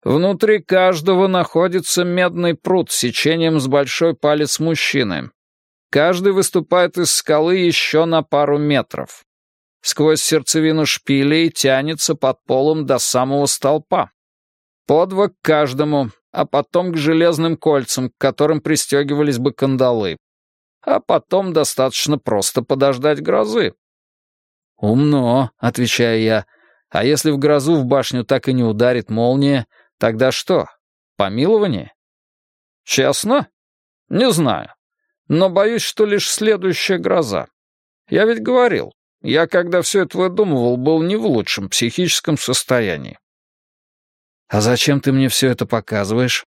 Внутри каждого находится медный пруд с сечением с большой палец мужчины. Каждый выступает из скалы еще на пару метров. Сквозь сердцевину шпилей тянется под полом до самого столпа. По два к каждому, а потом к железным кольцам, к которым пристегивались бы кандалы. А потом достаточно просто подождать грозы. «Умно», — отвечаю я. «А если в грозу в башню так и не ударит молния, тогда что, помилование?» «Честно? Не знаю. Но боюсь, что лишь следующая гроза. Я ведь говорил, я, когда все это выдумывал, был не в лучшем психическом состоянии». «А зачем ты мне все это показываешь?»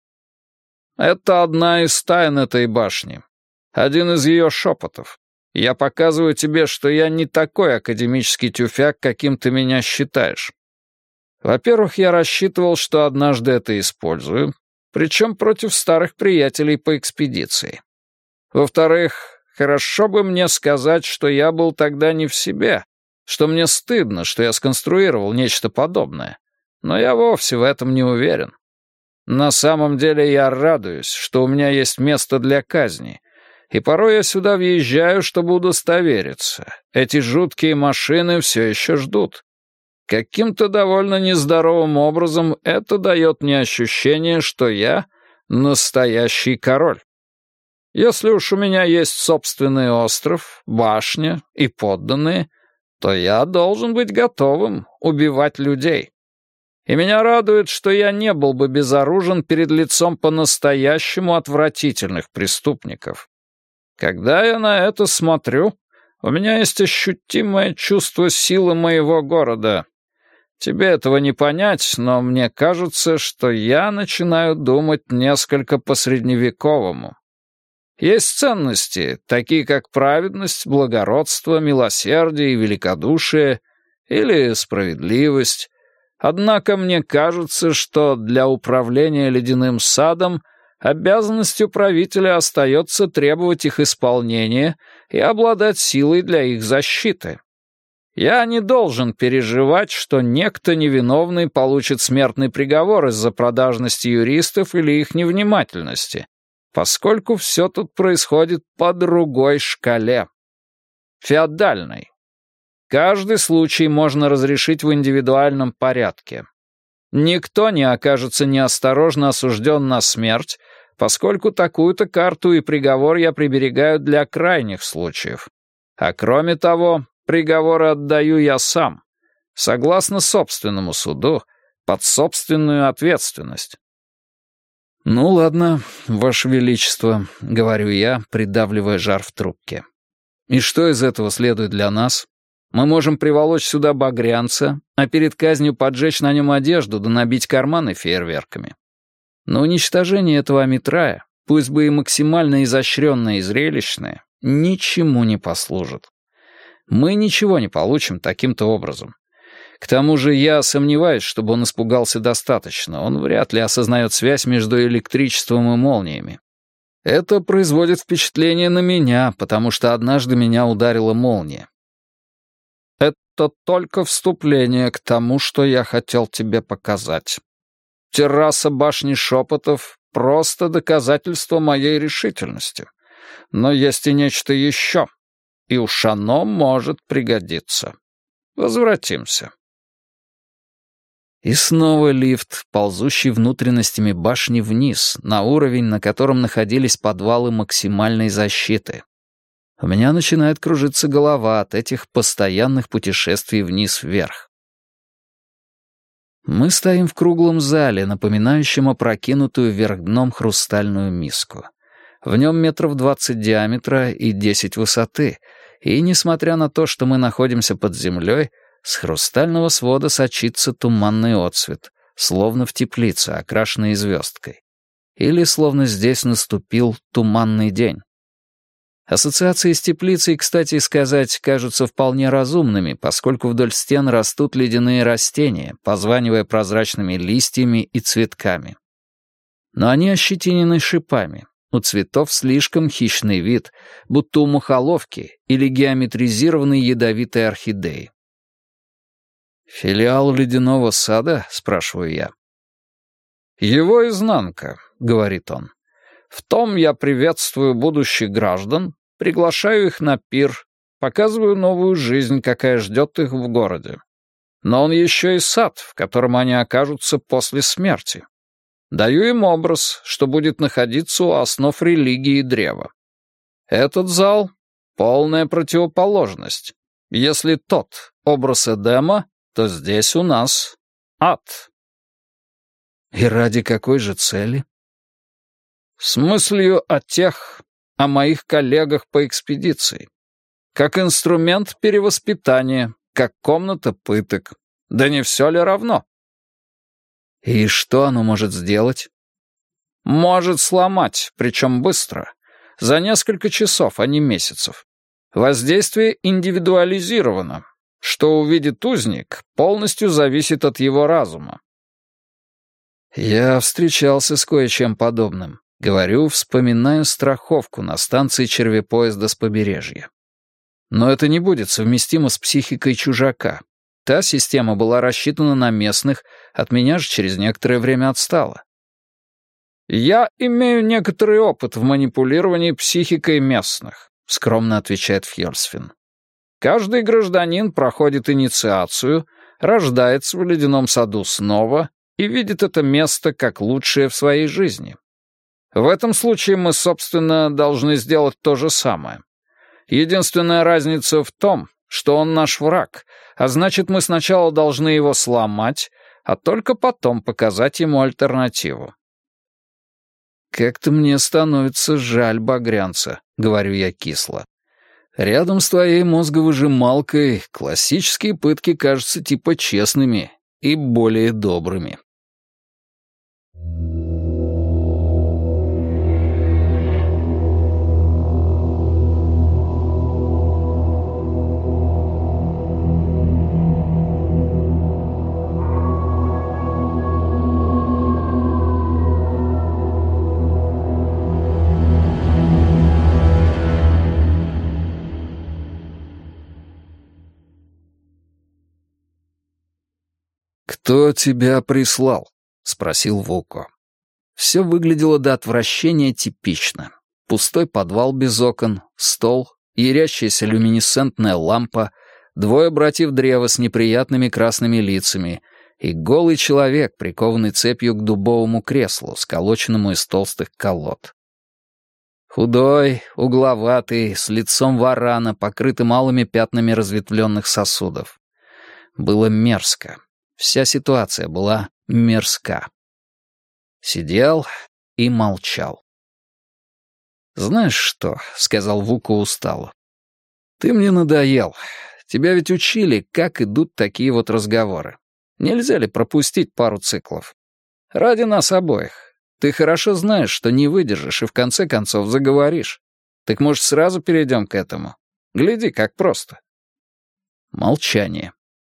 «Это одна из тайн этой башни. Один из ее шепотов. Я показываю тебе, что я не такой академический тюфяк, каким ты меня считаешь. Во-первых, я рассчитывал, что однажды это использую, причем против старых приятелей по экспедиции. Во-вторых, хорошо бы мне сказать, что я был тогда не в себе, что мне стыдно, что я сконструировал нечто подобное. Но я вовсе в этом не уверен. На самом деле я радуюсь, что у меня есть место для казни, и порой я сюда въезжаю, чтобы удостовериться. Эти жуткие машины все еще ждут. Каким-то довольно нездоровым образом это дает мне ощущение, что я настоящий король. Если уж у меня есть собственный остров, башня и подданные, то я должен быть готовым убивать людей. И меня радует, что я не был бы безоружен перед лицом по-настоящему отвратительных преступников. Когда я на это смотрю, у меня есть ощутимое чувство силы моего города. Тебе этого не понять, но мне кажется, что я начинаю думать несколько по-средневековому. Есть ценности, такие как праведность, благородство, милосердие и великодушие, или справедливость. Однако мне кажется, что для управления ледяным садом обязанностью правителя остается требовать их исполнения и обладать силой для их защиты. Я не должен переживать, что некто невиновный получит смертный приговор из-за продажности юристов или их невнимательности, поскольку все тут происходит по другой шкале. Феодальной. Каждый случай можно разрешить в индивидуальном порядке. Никто не окажется неосторожно осужден на смерть, поскольку такую-то карту и приговор я приберегаю для крайних случаев. А кроме того, приговоры отдаю я сам, согласно собственному суду, под собственную ответственность. «Ну ладно, Ваше Величество», — говорю я, придавливая жар в трубке. «И что из этого следует для нас? Мы можем приволочь сюда багрянца, а перед казнью поджечь на нем одежду да набить карманы фейерверками. Но уничтожение этого Амитрая, пусть бы и максимально изощренное и зрелищное, ничему не послужит. Мы ничего не получим таким-то образом. К тому же я сомневаюсь, чтобы он испугался достаточно. Он вряд ли осознает связь между электричеством и молниями. Это производит впечатление на меня, потому что однажды меня ударила молния. Это только вступление к тому, что я хотел тебе показать. Терраса башни Шепотов — просто доказательство моей решительности. Но есть и нечто еще, и уж оно может пригодиться. Возвратимся». И снова лифт, ползущий внутренностями башни вниз, на уровень, на котором находились подвалы максимальной защиты. У меня начинает кружиться голова от этих постоянных путешествий вниз-вверх. Мы стоим в круглом зале, напоминающем опрокинутую вверх дном хрустальную миску. В нем 20 диаметра и 10 высоты, и, несмотря на то, что мы находимся под землей, с хрустального свода сочится туманный отсвет, словно в теплице, окрашенной звездкой. Или словно здесь наступил туманный день. Ассоциации с теплицей, кстати сказать, кажутся вполне разумными, поскольку вдоль стен растут ледяные растения, позванивая прозрачными листьями и цветками. Но они ощетинены шипами. У цветов слишком хищный вид, будто у мухоловки или геометризированной ядовитой орхидеи. «Филиал ледяного сада?» — спрашиваю я. «Его изнанка», — говорит он. «В том я приветствую будущих граждан, приглашаю их на пир, показываю новую жизнь, какая ждет их в городе. Но он еще и сад, в котором они окажутся после смерти. Даю им образ, что будет находиться у основ религии древа. Этот зал — полная противоположность. Если тот — образ Эдема, то здесь у нас ад». И ради какой же цели? С мыслью о моих коллегах по экспедиции. Как инструмент перевоспитания, как комната пыток. Да не все ли равно? И что оно может сделать? Может сломать, причем быстро. За несколько часов, а не месяцев. Воздействие индивидуализировано. Что увидит узник, полностью зависит от его разума. Я встречался с кое-чем подобным. Говорю, вспоминаю страховку на станции червепоезда с побережья. Но это не будет совместимо с психикой чужака. Та система была рассчитана на местных, от меня же через некоторое время отстала. «Я имею некоторый опыт в манипулировании психикой местных», — скромно отвечает Фьёльсфин. «Каждый гражданин проходит инициацию, рождается в ледяном саду снова и видит это место как лучшее в своей жизни. В этом случае мы, собственно, должны сделать то же самое. Единственная разница в том, что он наш враг, а значит, мы сначала должны его сломать, а только потом показать ему альтернативу». «Как-то мне становится жаль багрянца», — говорю я кисло. «Рядом с твоей мозговыжималкой классические пытки кажутся типа честными и более добрыми». «Кто тебя прислал?» — спросил Вуко. Все выглядело до отвращения типично. Пустой подвал без окон, стол, ярящаяся люминесцентная лампа, двое братьев древа с неприятными красными лицами и голый человек, прикованный цепью к дубовому креслу, сколоченному из толстых колод. Худой, угловатый, с лицом варана, покрытым алыми пятнами разветвленных сосудов. Было мерзко. Вся ситуация была мерзка. Сидел и молчал. «Знаешь что?» — сказал Вуко устало. «Ты мне надоел. Тебя ведь учили, как идут такие вот разговоры. Нельзя ли пропустить пару циклов? Ради нас обоих. Ты хорошо знаешь, что не выдержишь и в конце концов заговоришь. Так, может, сразу перейдем к этому? Гляди, как просто». Молчание.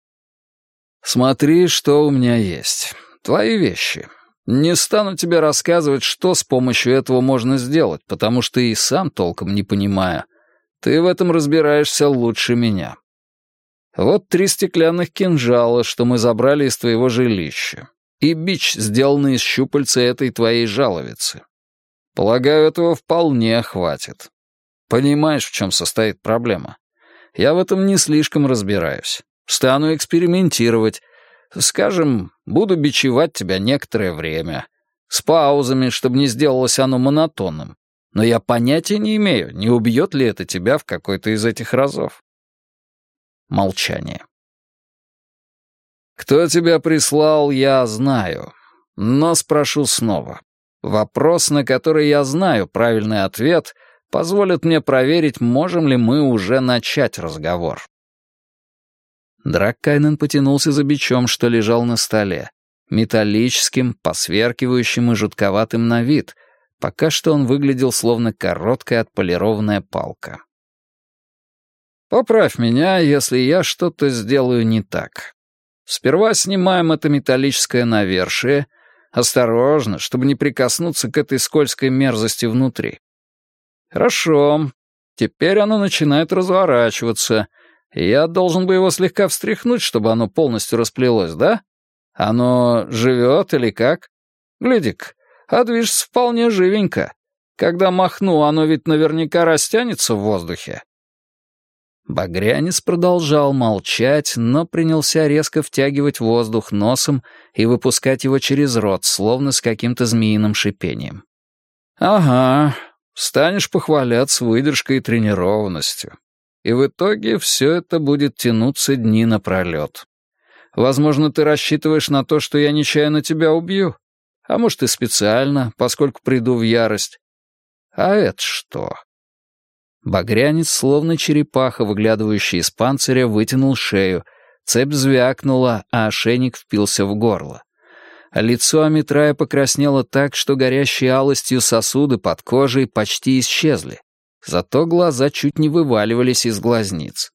«Смотри, что у меня есть. Твои вещи. Не стану тебе рассказывать, что с помощью этого можно сделать, потому что и сам толком не понимаю. Ты в этом разбираешься лучше меня. Вот 3 стеклянных кинжала, что мы забрали из твоего жилища, и бич, сделанный из щупальца этой твоей жаловицы. Полагаю, этого вполне хватит. Понимаешь, в чем состоит проблема? Я в этом не слишком разбираюсь. Стану экспериментировать. Скажем, буду бичевать тебя некоторое время. С паузами, чтобы не сделалось оно монотонным. Но я понятия не имею, не убьет ли это тебя в какой-то из этих разов». Молчание. «Кто тебя прислал, я знаю. Но спрошу снова. Вопрос, на который я знаю правильный ответ, позволит мне проверить, можем ли мы уже начать разговор». Драккайнен потянулся за бичом, что лежал на столе. Металлическим, посверкивающим и жутковатым на вид. Пока что он выглядел словно короткая отполированная палка. «Поправь меня, если я что-то сделаю не так. Сперва снимаем это металлическое навершие. Осторожно, чтобы не прикоснуться к этой скользкой мерзости внутри. Хорошо. Теперь оно начинает разворачиваться. Я должен бы его слегка встряхнуть, чтобы оно полностью расплелось, да? Оно живет или как? Гляди-ка, а движется вполне живенько. Когда махну, оно ведь наверняка растянется в воздухе». Багрянец продолжал молчать, но принялся резко втягивать воздух носом и выпускать его через рот, словно с каким-то змеиным шипением. «Ага, станешь похваляться выдержкой и тренированностью. И в итоге все это будет тянуться дни напролет. Возможно, ты рассчитываешь на то, что я нечаянно тебя убью. А может, и специально, поскольку приду в ярость. А это что?» Багрянец, словно черепаха, выглядывающая из панциря, вытянул шею. Цепь звякнула, а ошейник впился в горло. Лицо Амитрая покраснело так, что горящие алостью сосуды под кожей почти исчезли. Зато глаза чуть не вываливались из глазниц.